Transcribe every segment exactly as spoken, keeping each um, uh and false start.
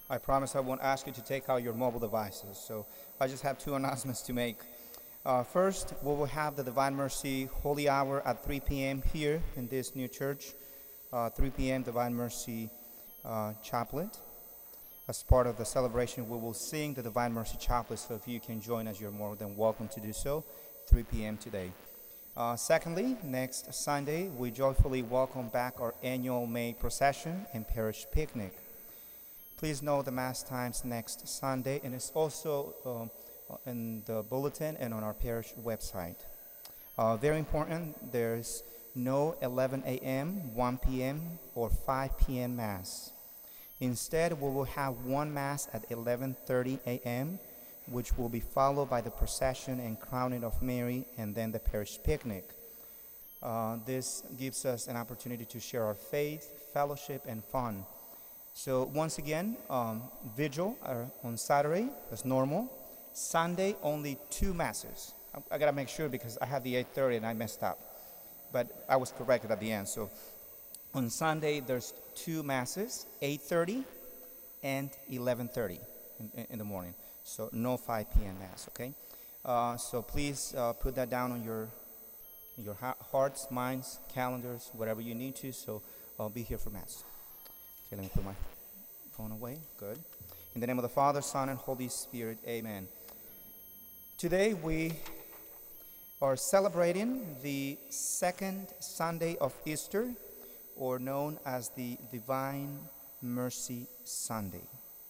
I promise I won't ask you to take out your mobile devices. So I just have two announcements to make. Uh, first, we will have the Divine Mercy Holy Hour at three p m here in this new church. Uh, three p m Divine Mercy uh, Chaplet. As part of the celebration, we will sing the Divine Mercy Chaplet, so if you can join us, you're more than welcome to do so, three p m today. Uh, secondly, next Sunday, we joyfully welcome back our annual May procession and parish picnic. Please know the Mass times next Sunday, and it's also um, in the bulletin and on our parish website. Uh, very important, there's no eleven a m, one p m, or five p m Mass. Instead, we will have one Mass at eleven thirty a m, which will be followed by the procession and crowning of Mary, and then the parish picnic. Uh, this gives us an opportunity to share our faith, fellowship, and fun. So once again, um, vigil uh, on Saturday, as normal. Sunday, only two Masses. I, I gotta make sure because I had the eight thirty and I messed up. But I was corrected at the end. So on Sunday, there's two Masses, eight thirty and eleven thirty in, in the morning. So no five p m Mass, okay? Uh, so please uh, put that down on your your ha hearts, minds, calendars, whatever you need to. So I'll be here for Mass. Okay, let me put my phone away. Good. In the name of the Father, Son, and Holy Spirit, amen. Today we are celebrating the second Sunday of Easter, or known as the Divine Mercy Sunday.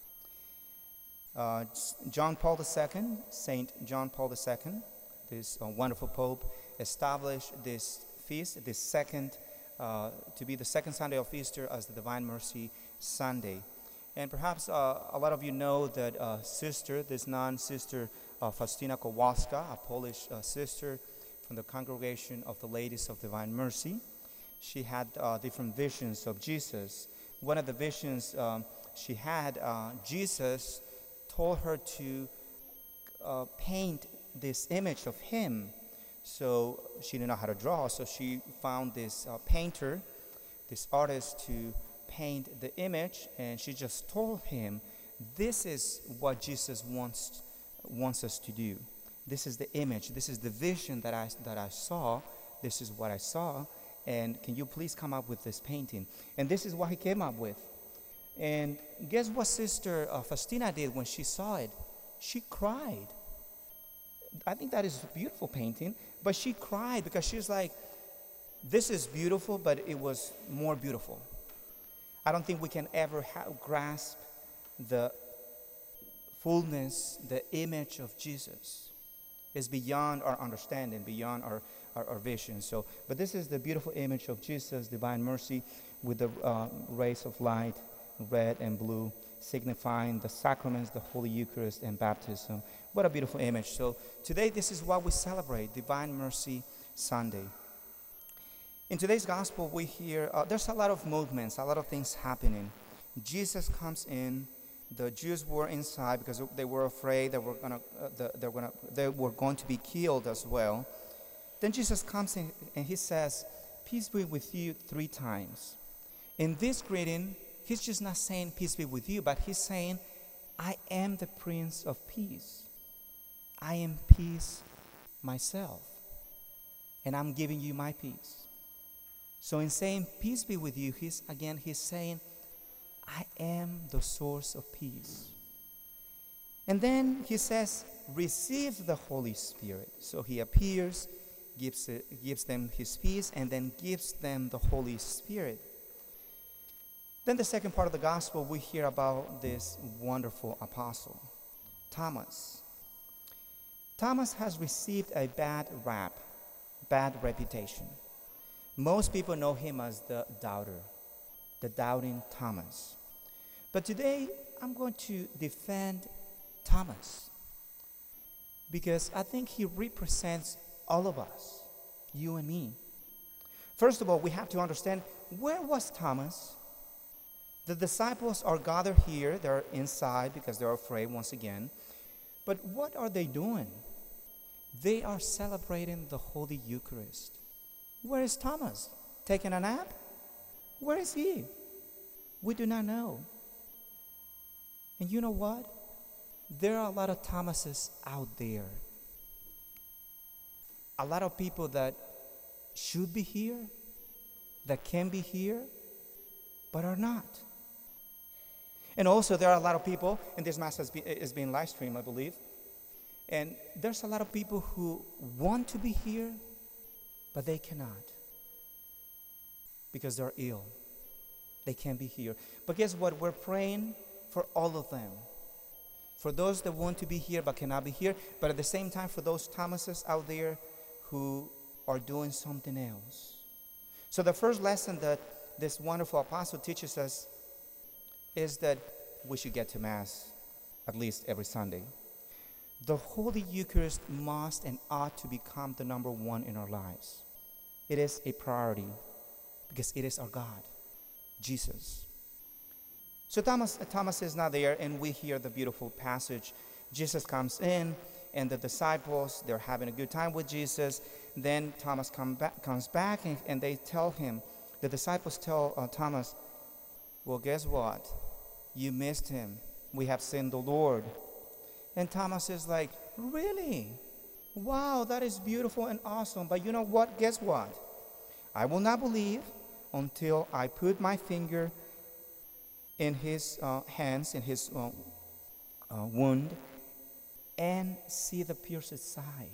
Uh, John Paul the Second, Saint John Paul the Second, this uh, wonderful Pope, established this feast, this second, uh, to be the second Sunday of Easter as the Divine Mercy Sunday. And perhaps uh, a lot of you know that uh, sister, this non-sister uh, Faustina Kowalska, a Polish uh, sister from the Congregation of the Ladies of Divine Mercy. She had uh, different visions of Jesus. One of the visions um, she had, uh, Jesus told her to uh, paint this image of him. So she didn't know how to draw, so she found this uh, painter, this artist, to paint the image, and she just told him, this is what Jesus wants wants us to do. This is the image, this is the vision that I, that I saw, this is what I saw, and can you please come up with this painting? And this is what he came up with. And guess what Sister uh, Faustina did when she saw it? She cried. I think that is a beautiful painting, but she cried because she's like, this is beautiful, but it was more beautiful. I don't think we can ever grasp the fullness, the image of Jesus. It's beyond our understanding, beyond our, our, our vision. So, but this is the beautiful image of Jesus, Divine Mercy, with the uh, rays of light, red and blue, signifying the sacraments, the Holy Eucharist, and baptism. What a beautiful image. So today, this is what we celebrate, Divine Mercy Sunday. In today's gospel, we hear, uh, there's a lot of movements, a lot of things happening. Jesus comes in. The Jews were inside because they were afraid that were gonna, uh, the, they, were gonna, they were going to be killed as well. Then Jesus comes in and he says, peace be with you three times. In this greeting, he's just not saying peace be with you, but he's saying, I am the Prince of Peace. I am peace myself. And I'm giving you my peace. So in saying peace be with you, he's again, he's saying, I am the source of peace. And then he says, receive the Holy Spirit. So he appears, gives, it, gives them his peace, and then gives them the Holy Spirit. Then the second part of the gospel, we hear about this wonderful apostle, Thomas. Thomas has received a bad rap, bad reputation. Most people know him as the doubter, the doubting Thomas. But today, I'm going to defend Thomas because I think he represents all of us, you and me. First of all, we have to understand, where was Thomas? The disciples are gathered here. They're inside because they're afraid once again. But what are they doing? They are celebrating the Holy Eucharist. Where is Thomas? Taking a nap? Where is he? We do not know. And you know what? There are a lot of Thomases out there. A lot of people that should be here, that can be here, but are not. And also there are a lot of people, and this mass has been, is being live streamed, I believe. And there's a lot of people who want to be here, but they cannot because they're ill. They can't be here. But guess what? We're praying for all of them. For those that want to be here but cannot be here, but at the same time for those Thomases out there who are doing something else. So the first lesson that this wonderful apostle teaches us is that we should get to Mass at least every Sunday. The Holy Eucharist must and ought to become the number one in our lives. It is a priority because it is our God, Jesus. So Thomas, Thomas is not there, and we hear the beautiful passage. Jesus comes in, and the disciples, they're having a good time with Jesus. Then Thomas come back, comes back, and, and they tell him, the disciples tell uh, Thomas, well, guess what? You missed him. We have seen the Lord. And Thomas is like, really? Wow, that is beautiful and awesome. But you know what? Guess what? I will not believe until I put my finger in his uh, hands, in his uh, uh, wound, and see the pierced side.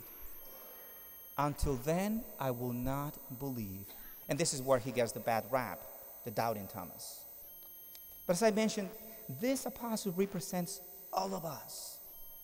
Until then, I will not believe. And this is where he gets the bad rap, the doubting Thomas. But as I mentioned, this apostle represents all of us.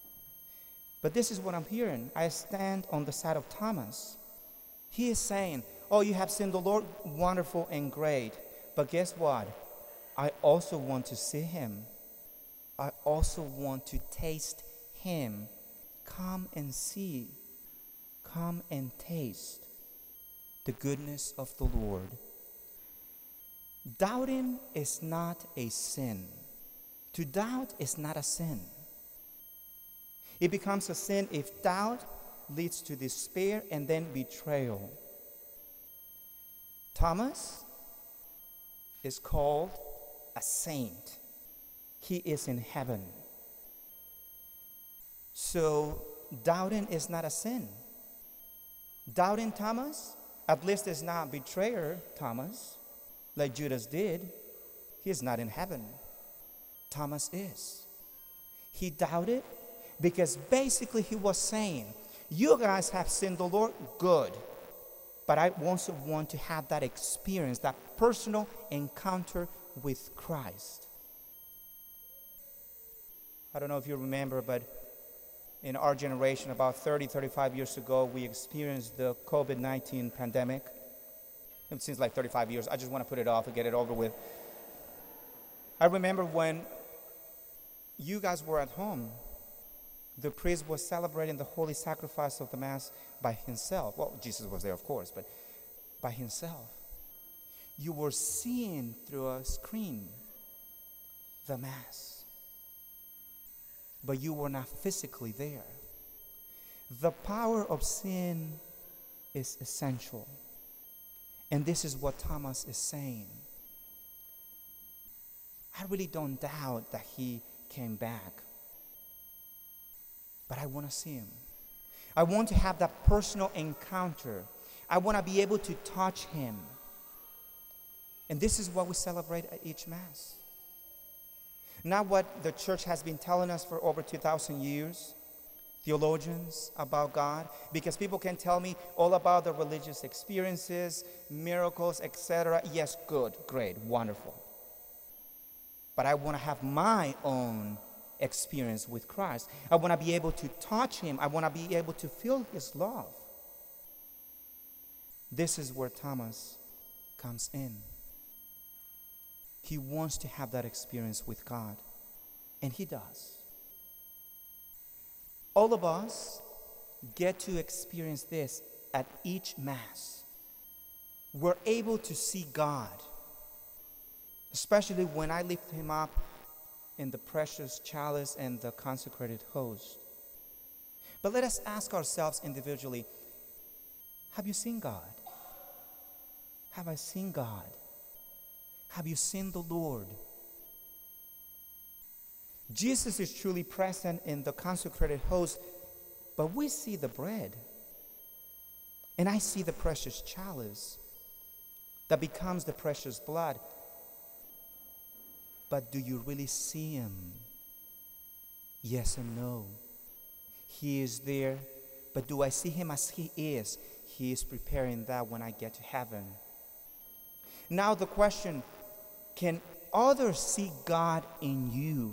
But this is what I'm hearing. I stand on the side of Thomas. He is saying, oh, you have seen the Lord, wonderful and great. But guess what? I also want to see him. I also want to taste him. Come and see. Come and taste the goodness of the Lord. Doubting is not a sin. To doubt is not a sin. It becomes a sin if doubt leads to despair and then betrayal. Thomas is called a saint. He is in heaven. So doubting is not a sin. Doubting Thomas, at least is not betrayer Thomas, like Judas did. He is not in heaven. Thomas is. He doubted because basically he was saying, you guys have seen the Lord, good. But I also want to have that experience, that personal encounter with Christ. I don't know if you remember, but in our generation, about thirty, thirty-five years ago, we experienced the COVID nineteen pandemic. It seems like thirty-five years. I just want to put it off and get it over with. I remember when you guys were at home, the priest was celebrating the holy sacrifice of the Mass by himself. Well, Jesus was there, of course, but by himself. You were seeing through a screen the Mass, but you were not physically there. The power of sin is essential. And this is what Thomas is saying. I really don't doubt that he came back. But I want to see him. I want to have that personal encounter. I want to be able to touch him. And this is what we celebrate at each Mass. Not what the church has been telling us for over two thousand years, theologians about God, because people can tell me all about the religious experiences, miracles, et cetera. Yes, good, great, wonderful. But I want to have my own experience with Christ. I want to be able to touch him. I want to be able to feel his love. This is where Thomas comes in. He wants to have that experience with God, and he does. All of us get to experience this at each Mass. We're able to see God, especially when I lift him up in the precious chalice and the consecrated host. But let us ask ourselves individually, have you seen God? Have I seen God? Have you seen the Lord? Jesus is truly present in the consecrated host, but we see the bread. And I see the precious chalice that becomes the precious blood. But do you really see him? Yes and no. He is there, but do I see him as he is? He is preparing that when I get to heaven. Now the question, can others see God in you?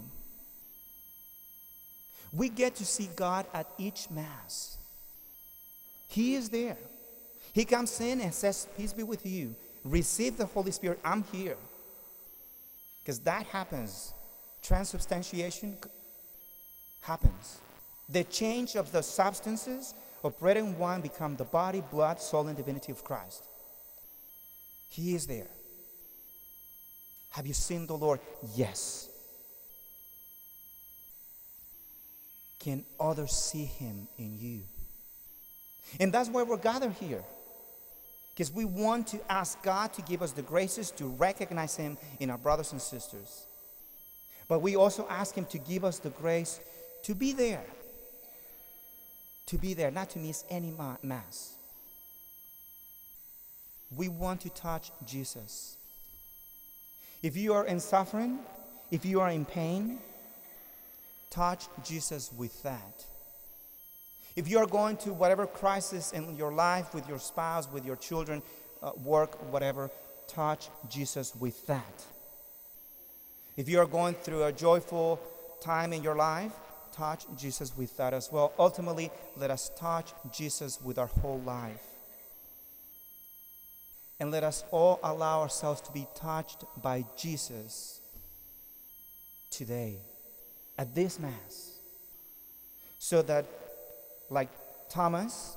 We get to see God at each Mass. He is there. He comes in and says, peace be with you. Receive the Holy Spirit. I'm here. Because that happens. Transubstantiation happens. The change of the substances of bread and wine become the body, blood, soul, and divinity of Christ. He is there. Have you seen the Lord? Yes. Can others see him in you? And that's why we're gathered here. Because we want to ask God to give us the graces to recognize him in our brothers and sisters. But we also ask him to give us the grace to be there. To be there, not to miss any ma- Mass. We want to touch Jesus. If you are in suffering, if you are in pain, touch Jesus with that. If you are going to whatever crisis in your life, with your spouse, with your children, uh, work, whatever, touch Jesus with that. If you are going through a joyful time in your life, touch Jesus with that as well. Ultimately, let us touch Jesus with our whole life. And let us all allow ourselves to be touched by Jesus today, at this Mass. So that, like Thomas,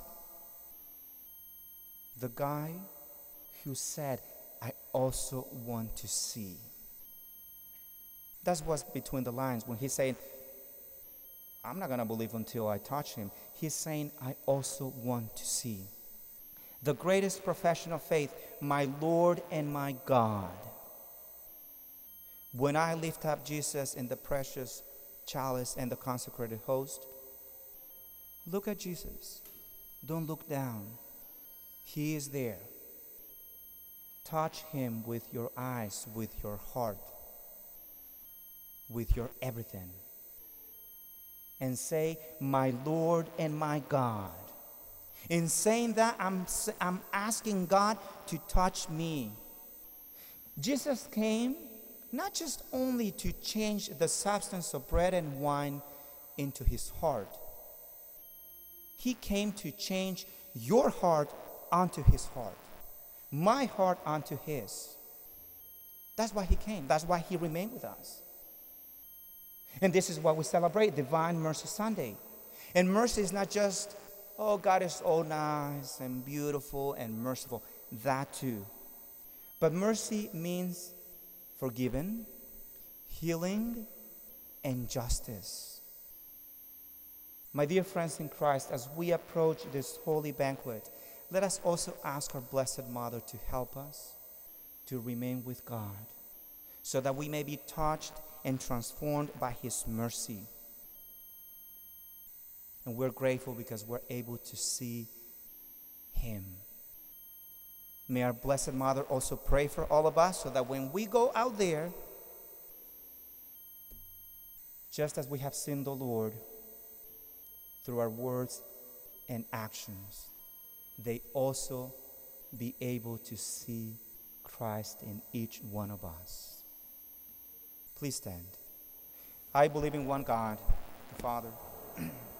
the guy who said, I also want to see. That's what's between the lines when he's saying, I'm not going to believe until I touch him. He's saying, I also want to see. The greatest profession of faith, my Lord and my God. When I lift up Jesus in the precious chalice and the consecrated host, look at Jesus. Don't look down. He is there. Touch him with your eyes, with your heart, with your everything. And say, my Lord and my God. In saying that, I'm, I'm asking God to touch me. Jesus came not just only to change the substance of bread and wine into his heart. He came to change your heart onto his heart. My heart onto his. That's why he came. That's why he remained with us. And this is what we celebrate, Divine Mercy Sunday. And mercy is not just, oh, God is so nice and beautiful and merciful. That too. But mercy means forgiven, healing, and justice. My dear friends in Christ, as we approach this holy banquet, let us also ask our Blessed Mother to help us to remain with God, so that we may be touched and transformed by his mercy. And we're grateful because we're able to see him. May our Blessed Mother also pray for all of us, so that when we go out there, just as we have seen the Lord through our words and actions, they also be able to see Christ in each one of us. Please stand. I believe in one God, the Father,